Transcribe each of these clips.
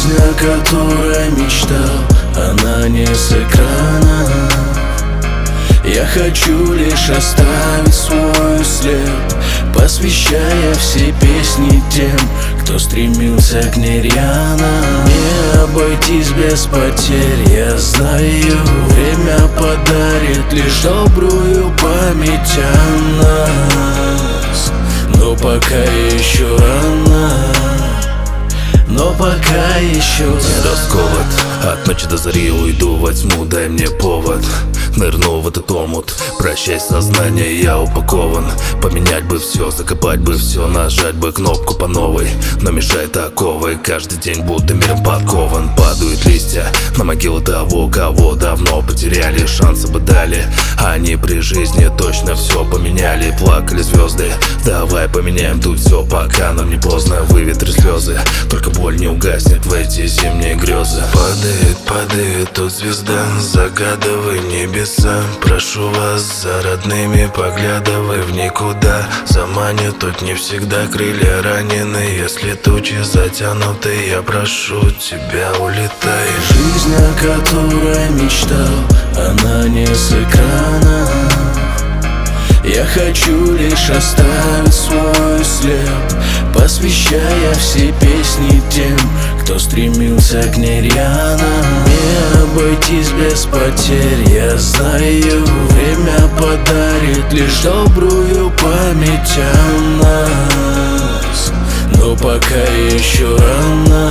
Жизнь, о которой мечтал, она не с экрана. Я хочу лишь оставить свой след, посвящая все песни тем, кто стремился к ней рьяно. Не обойтись без потерь, я знаю. Время подарит лишь добрую память о нас. Но пока еще рано, но пока еще расковод. От ночи до зари уйду во тьму, дай мне повод. Нырну в этот омут, прощай сознание, я упакован. Поменять бы все, закопать бы все, нажать бы кнопку по новой. Но мешает оковы, каждый день будто миром подкован. Падают листья на могилу того, кого давно потеряли. Шансы бы дали, они при жизни точно все поменяли. Плакали звезды, давай поменяем тут все, пока нам не поздно. Выветри слезы, только боль не угаснет в эти зимние грезы. Падает, падает тут звезда, загадывай небеса. Прошу вас за родными, поглядывай в никуда. Заманит тут не всегда крылья ранены. Если тучи затянуты, я прошу тебя, улетай. Жизнь, о которой мечтал, она не с экрана. Я хочу лишь оставить свой след, посвящая все песни тем, кто стремился к ней рьяно. Не обойтись без потерь, я знаю. Время подарит лишь добрую память о нас. Но пока еще рано,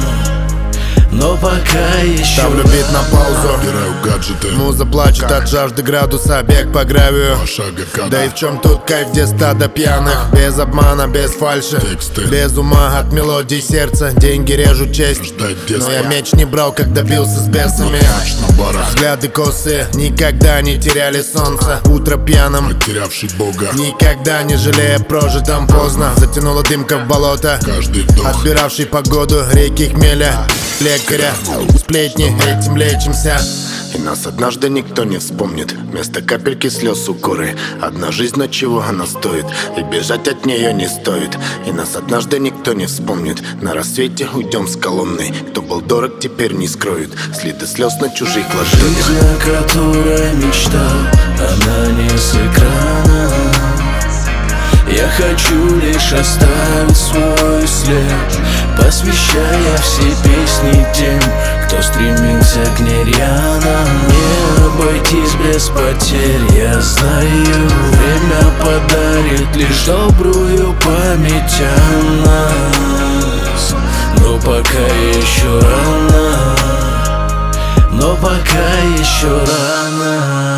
но пока еще ставлю бит на паузу, убираю гаджеты. муза плачет от жажды градуса, бег по гравию. Да и в чем тут кайф, где стадо пьяных? Без обмана, без фальши, Тексты. без ума от мелодий сердца. Деньги режут честь, Ждать но я детства. меч не брал, когда бился с бесами. Ночь на барах, Взгляды косые, никогда не теряли солнце. Утро пьяным, потерявший Бога. никогда не жалея прожитом поздно. Затянула дымка в болото, Каждый вдох, отбиравший погоду, реки хмеля, лекаря, сплетни, этим лечимся. И нас однажды никто не вспомнит. Вместо капельки слез укоры. Одна жизнь, но чего она стоит? И бежать от нее не стоит. И нас однажды никто не вспомнит. На рассвете уйдем с колонной. Кто был дорог, теперь не скроет следы слез на чужих ладонях. жизнь, о которой мечтал, она не с экрана. Я хочу лишь оставить свой след, посвящая все песни тем, кто стремился к ней рьяно. Не обойтись без потерь, я знаю. Время подарит лишь добрую память о нас. Но пока еще рано, но пока еще рано.